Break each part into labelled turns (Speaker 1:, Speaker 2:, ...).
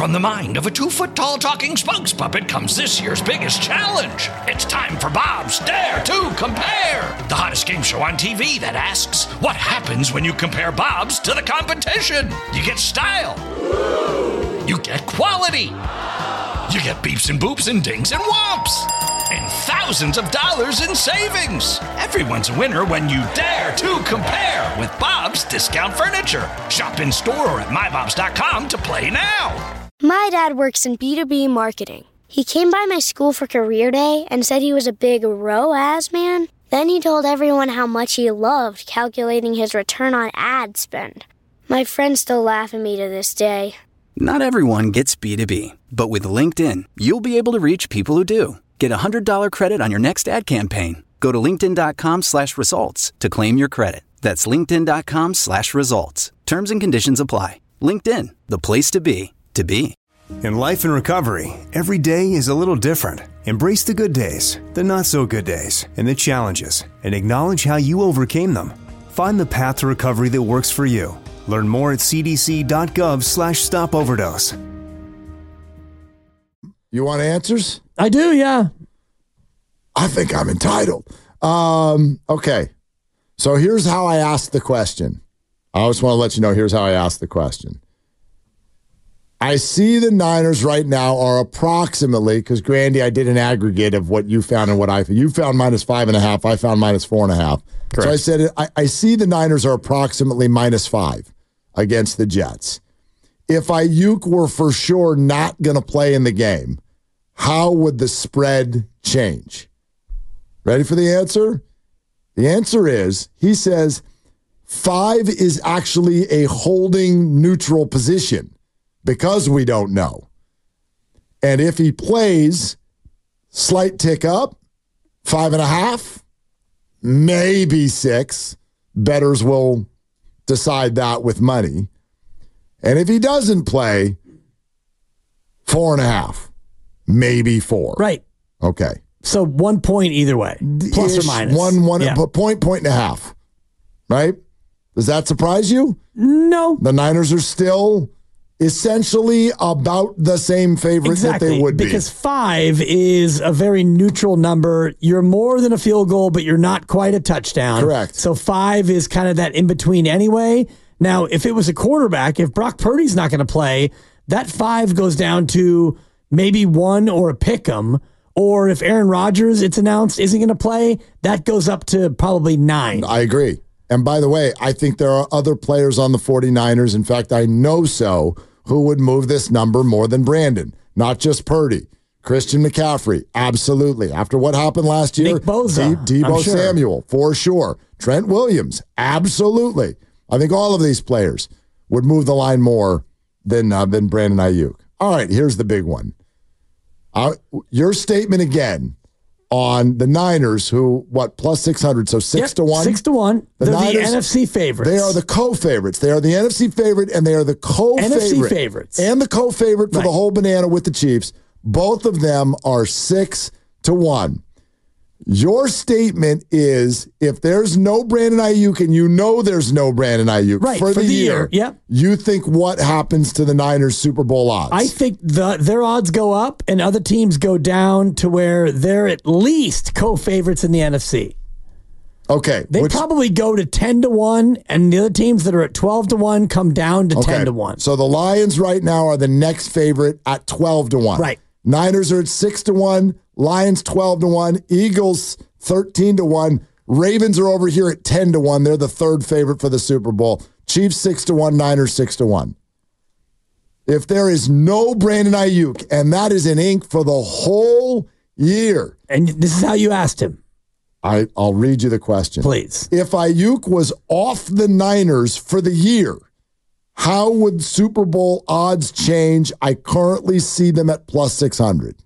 Speaker 1: From the mind of a 2-foot-tall talking spokes puppet comes this year's biggest challenge. It's time for Bob's Dare to Compare, the hottest game show on TV that asks, what happens when you compare Bob's to the competition? You get style. You get quality. You get beeps and boops and dings and whomps. And thousands of dollars in savings. Everyone's a winner when you dare to compare with Bob's Discount Furniture. Shop in store or at mybobs.com to play now.
Speaker 2: My dad works in B2B marketing. He came by my school for career day and said he was a big ROAS man. Then he told everyone how much he loved calculating his return on ad spend. My friends still laugh at me to this day.
Speaker 3: Not everyone gets B2B, but with LinkedIn, you'll be able to reach people who do. Get a $100 credit on your next ad campaign. Go to linkedin.com/results to claim your credit. That's linkedin.com/results. Terms and conditions apply. LinkedIn, the place to be, to be.
Speaker 4: In life and recovery, every day is a little different. Embrace the good days, the not so good days, and the challenges, and acknowledge how you overcame them. Find the path to recovery that works for you. Learn more at cdc.gov/stopoverdose.
Speaker 5: You want answers?
Speaker 6: I do, yeah.
Speaker 5: I think I'm entitled. Okay. So here's how I asked the question. I just want to let you know, here's how I asked the question. I see the Niners right now are approximately, because Grandy, I did an aggregate of what you found and what I found. You found -5.5. I found -4.5.
Speaker 6: Correct.
Speaker 5: So I said, I see the Niners are approximately -5 against the Jets. If Ayuk were for sure not going to play in the game, how would the spread change? Ready for the answer? The answer is, he says, 5 is actually a holding neutral position because we don't know. And if he plays, slight tick up, 5.5, maybe 6. Bettors will decide that with money. And if he doesn't play, 4.5, maybe 4.
Speaker 6: Right.
Speaker 5: Okay.
Speaker 6: So 1 point either way, plus or minus.
Speaker 5: One,
Speaker 6: yeah.
Speaker 5: point and a half. Right? Does that surprise you?
Speaker 6: No.
Speaker 5: The Niners are still essentially about the same favorite that they would be.
Speaker 6: Because 5 is a very neutral number. You're more than a field goal, but you're not quite a touchdown.
Speaker 5: Correct.
Speaker 6: So 5 is kind of that in between anyway. Now, if it was a quarterback, if Brock Purdy's not going to play, that 5 goes down to maybe 1 or a pick 'em. Or if Aaron Rodgers, it's announced, isn't going to play, that goes up to probably 9.
Speaker 5: I agree. And by the way, I think there are other players on the 49ers, in fact, I know so, who would move this number more than Brandon. Not just Purdy. Christian McCaffrey, absolutely. After what happened last year,
Speaker 6: Nick Bosa,
Speaker 5: Deebo
Speaker 6: sure.
Speaker 5: Samuel, for sure. Trent Williams, absolutely. I think all of these players would move the line more than Brandon Ayuk. All right, here's the big one. Your statement again on the Niners, who, plus 600, so 6-1?
Speaker 6: 6-1. They're
Speaker 5: Niners,
Speaker 6: the NFC favorites.
Speaker 5: They are the co-favorites. They are the NFC favorite, and they are the co-favorite.
Speaker 6: NFC favorites.
Speaker 5: And the co-favorite for
Speaker 6: Right.
Speaker 5: the whole banana with the Chiefs. Both of them are 6-1. Your statement is, if there's no Brandon Ayuk, and you know there's no Brandon Ayuk
Speaker 6: Right,
Speaker 5: for the year,
Speaker 6: yep.
Speaker 5: you think what happens to the Niners Super Bowl odds?
Speaker 6: I think their odds go up and other teams go down to where they're at least co-favorites in the NFC.
Speaker 5: Okay.
Speaker 6: They probably go to 10-1, and the other teams that are at 12-1 come down to 10-1.
Speaker 5: So the Lions right now are the next favorite at 12-1.
Speaker 6: Right.
Speaker 5: Niners are at 6-1. Lions 12-1. Eagles 13-1. Ravens are over here at 10-1. They're the third favorite for the Super Bowl. Chiefs 6-1. Niners 6-1. If there is no Brandon Ayuk, and that is in ink for the whole year.
Speaker 6: And this is how you asked him.
Speaker 5: I'll read you the question.
Speaker 6: Please.
Speaker 5: If Ayuk was off the Niners for the year, how would Super Bowl odds change? I currently see them at plus 600.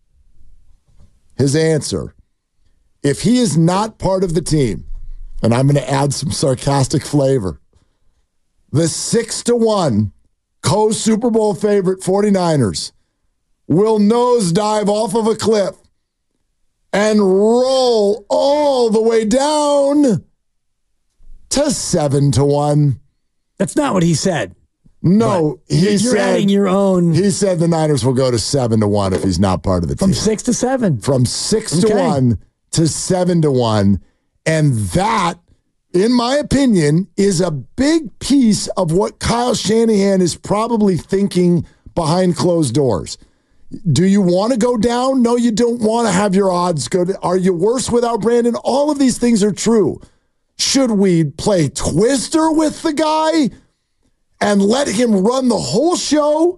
Speaker 5: His answer, if he is not part of the team, and I'm going to add some sarcastic flavor, the 6-1 co-Super Bowl favorite 49ers will nosedive off of a cliff and roll all the way down to 7-1.
Speaker 6: That's not what he said.
Speaker 5: No,
Speaker 6: you're adding your own.
Speaker 5: He said the Niners will go to 7-1 if he's not part of the team.
Speaker 6: From 6 to 7.
Speaker 5: From 6 to 1 to 7-1. And that, in my opinion, is a big piece of what Kyle Shanahan is probably thinking behind closed doors. Do you want to go down? No, you don't want to have your odds go down. Are you worse without Brandon? All of these things are true. Should we play Twister with the guy and let him run the whole show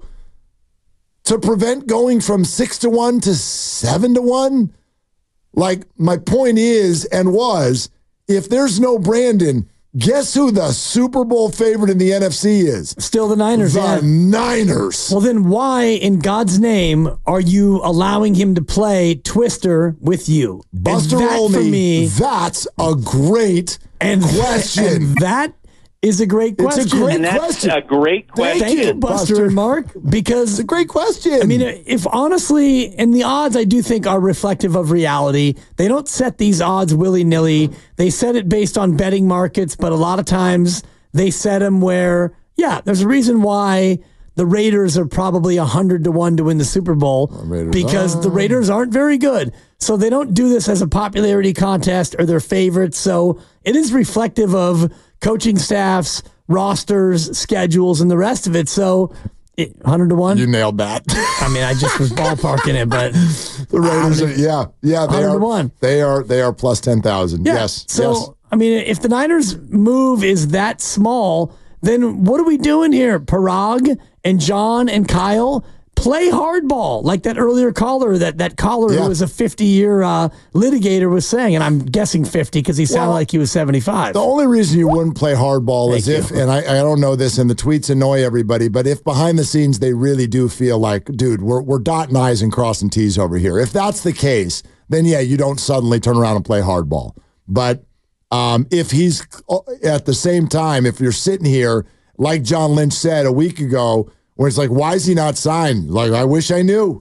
Speaker 5: to prevent going from 6-1 to 7-1? Like, my point is and was, if there's no Brandon, guess who the Super Bowl favorite in the NFC is?
Speaker 6: Still the Niners.
Speaker 5: The Niners.
Speaker 6: Well, then why, in God's name, are you allowing him to play Twister with you?
Speaker 5: Buster Olney, that's a great question.
Speaker 6: And that is a great question.
Speaker 5: It's a great
Speaker 7: question. That's a great question.
Speaker 6: Thank you, Buster and Mark, because
Speaker 5: it's a great question.
Speaker 6: I mean, if honestly, and the odds I do think are reflective of reality. They don't set these odds willy-nilly. They set it based on betting markets, but a lot of times they set them where, there's a reason why the Raiders are probably 100-1 to win the Super Bowl because the Raiders aren't very good. So they don't do this as a popularity contest or their favorites. So it is reflective of coaching staffs, rosters, schedules, and the rest of it. So 100-1.
Speaker 5: You nailed that.
Speaker 6: I mean, I just was ballparking it, but
Speaker 5: the Raiders are, they
Speaker 6: 100-1.
Speaker 5: are. They are plus 10,000.
Speaker 6: Yeah.
Speaker 5: Yes.
Speaker 6: So
Speaker 5: yes.
Speaker 6: I mean, if the Niners move is that small, then what are we doing here? Parag and John and Kyle play hardball, like that earlier caller, that caller who was a 50-year litigator was saying, and I'm guessing 50 because he sounded like he was 75.
Speaker 5: The only reason you wouldn't play hardball is if, and I don't know this, and the tweets annoy everybody, but if behind the scenes they really do feel like, dude, we're dotting I's and crossing T's over here. If that's the case, then you don't suddenly turn around and play hardball. But if he's at the same time, if you're sitting here, like John Lynch said a week ago, where it's like, why is he not signed? Like, I wish I knew.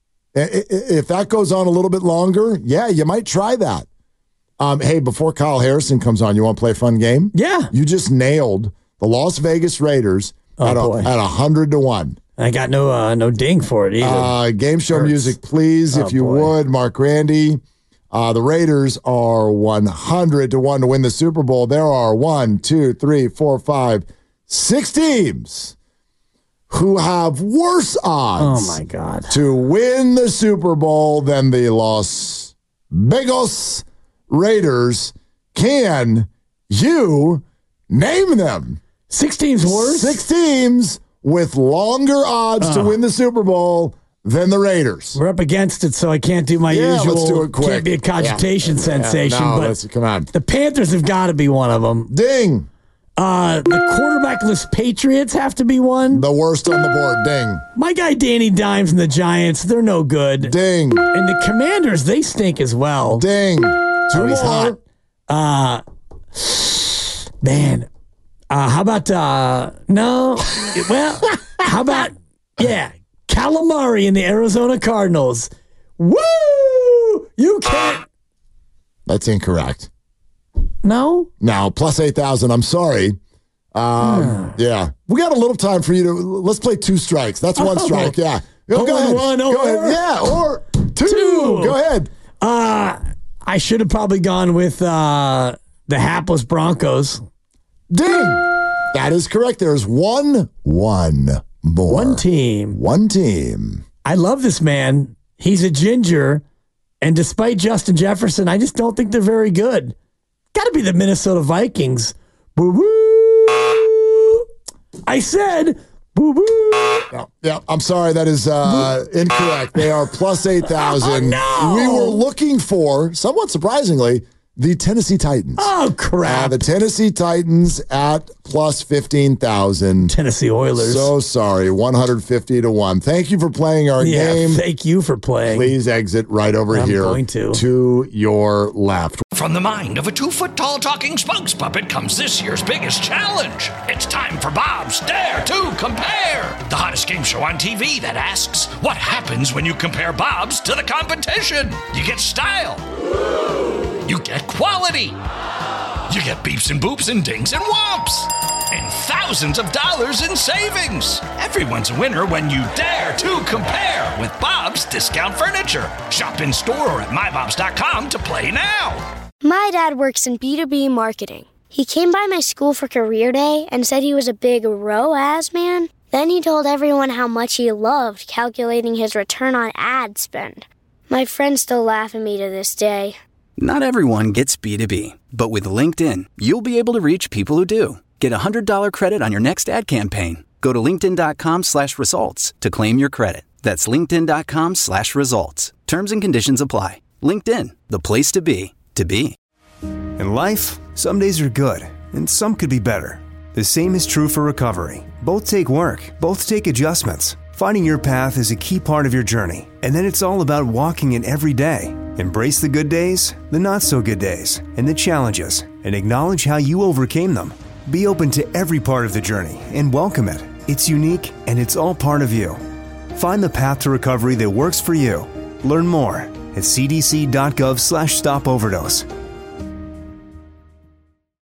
Speaker 5: If that goes on a little bit longer, you might try that. Hey, before Kyle Harrison comes on, you want to play a fun game?
Speaker 6: Yeah.
Speaker 5: You just nailed the Las Vegas Raiders at 100-1.
Speaker 6: I got no ding for it either.
Speaker 5: Game show music, please, if you would. Mark Randy. The Raiders are 100-1 to win the Super Bowl. There are 6 teams who have worse odds to win the Super Bowl than the Las Vegas Raiders. Can you name them?
Speaker 6: 6 teams worse?
Speaker 5: 6 teams with longer odds to win the Super Bowl than the Raiders.
Speaker 6: We're up against it, so I can't do my usual.
Speaker 5: Let's do it quick.
Speaker 6: Can't be a cogitation sensation. But
Speaker 5: come on.
Speaker 6: The Panthers have got to be one of them.
Speaker 5: Ding.
Speaker 6: The quarterbackless Patriots have to be one.
Speaker 5: The worst on the board. Ding.
Speaker 6: My guy Danny Dimes and the Giants, they're no good.
Speaker 5: Ding.
Speaker 6: And the Commanders, they stink as well.
Speaker 5: Ding. He's hot.
Speaker 6: Man. How about, no. Well, how about, Calamari and the Arizona Cardinals. Woo! You can't.
Speaker 5: That's incorrect.
Speaker 6: No?
Speaker 5: No, plus 8,000. I'm sorry. Yeah. We got a little time for you to, let's play 2 strikes. That's 1 strike. Yeah. Go ahead. Go ahead. Yeah, or 2. Go ahead.
Speaker 6: I should have probably gone with the hapless Broncos.
Speaker 5: Ding. That is correct. There's one more.
Speaker 6: 1 team.
Speaker 5: 1 team.
Speaker 6: I love this man. He's a ginger. And despite Justin Jefferson, I just don't think they're very good. Got to be the Minnesota Vikings. Boo-boo. I said boo-boo.
Speaker 5: Yeah, I'm sorry. That is incorrect. They are plus 8,000.
Speaker 6: Oh, no.
Speaker 5: We were looking for, somewhat surprisingly, the Tennessee Titans.
Speaker 6: Oh, crap.
Speaker 5: The Tennessee Titans at plus 15,000.
Speaker 6: Tennessee Oilers.
Speaker 5: So sorry, 150-1. Thank you for playing our game.
Speaker 6: Thank you for playing.
Speaker 5: Please exit right over here
Speaker 6: going
Speaker 5: to your left.
Speaker 1: From the mind of a 2-foot-tall talking spokes puppet comes this year's biggest challenge. It's time for Bob's Dare to Compare, the hottest game show on TV that asks, what happens when you compare Bob's to the competition? You get style. You get quality. You get beeps and boops and dings and whomps. and thousands of dollars in savings. Everyone's a winner when you dare to compare with Bob's Discount Furniture. Shop in store or at mybobs.com to play now.
Speaker 2: My dad works in B2B marketing. He came by my school for career day and said he was a big ROAS man. Then he told everyone how much he loved calculating his return on ad spend. My friends still laugh at me to this day.
Speaker 3: Not everyone gets B2B, but with LinkedIn, you'll be able to reach people who do. Get a $100 credit on your next ad campaign. Go to linkedin.com/results to claim your credit. That's linkedin.com/results. Terms and conditions apply. LinkedIn, the place to be, to be.
Speaker 4: In life, some days are good, and some could be better. The same is true for recovery. Both take work, both take adjustments. Finding your path is a key part of your journey, and then it's all about walking it every day. Embrace the good days, the not-so-good days, and the challenges, and acknowledge how you overcame them. Be open to every part of the journey and welcome it. It's unique, and it's all part of you. Find the path to recovery that works for you. Learn more at cdc.gov/stopoverdose.